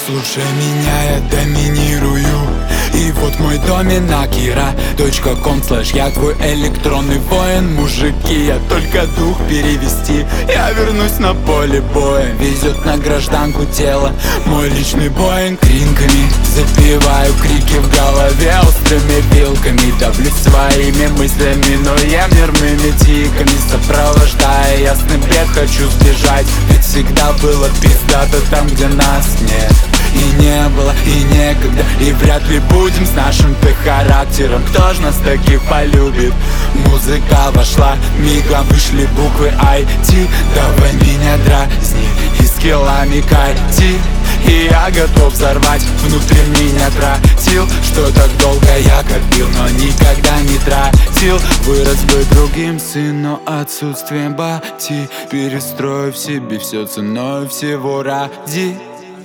Слушай меня, я доминирую. И вот мой доминак ira.com/ я твой электронный воин. Мужики, я только дух перевести. Я вернусь на поле боя. Везет на гражданку тело мой личный боинг. Кринками запиваю крики в голове острыми вилками. Давлю своими мыслями, но я нервными тиками. Сопровождая ясный бред, хочу сбежать. Ведь всегда было пиздато там, где нас нет. И не было, и некогда, и вряд ли будем с нашим-то характером. Кто ж нас таких полюбит? Музыка вошла, мигом вышли буквы IT. Давай меня дразни и скиллами кайти. И я готов взорвать, внутри меня тротил. Что так долго я копил, но никогда не тратил. Вырос бы другим сын, но отсутствием бати. Перестрою в себе все ценой всего ради.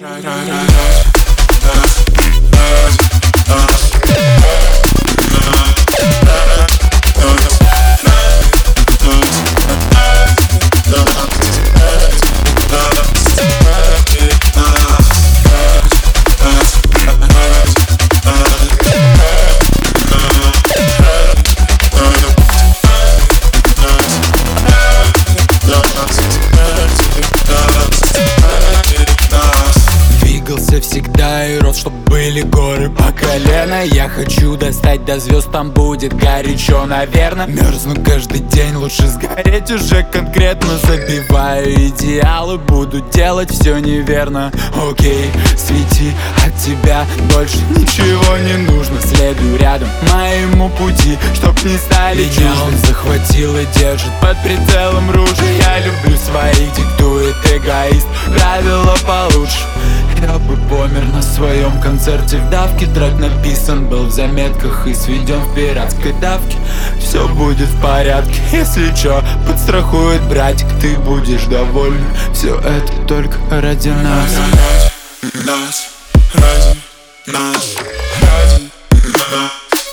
Всегда и рос, чтоб были горы по колено. Я хочу достать до звезд, там будет горячо, наверное. Мерзну каждый день, лучше сгореть уже конкретно. Забиваю идеалы, буду делать все неверно. Окей, свети, от тебя больше ничего не нужно. Следуй рядом моему пути, чтоб не стали чужды. Меня он захватил и держит под прицелом ружья. Я люблю своих, диктует эгоист, правила получше. Я бы помер на своем концерте в давке. Трек написан был в заметках и сведен в пиратской давке. Все будет в порядке, если чё, подстрахует братик. Ты будешь доволен, все это только ради нас. Ради нас, ради нас, ради нас.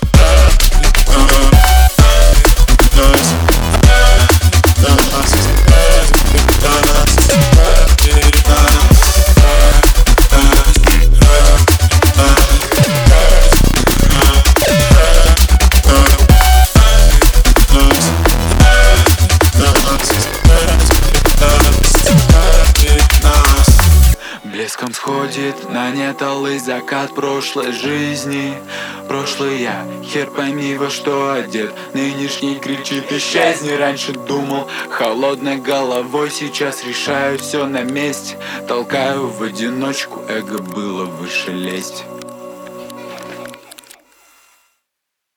Блеском сходит на нет алый закат прошлой жизни. Прошлый я, хер пойми во что одет. Нынешний кричит исчезни. Раньше думал холодной головой, сейчас решаю все на месте. Толкаю в одиночку, эго было выше лезть.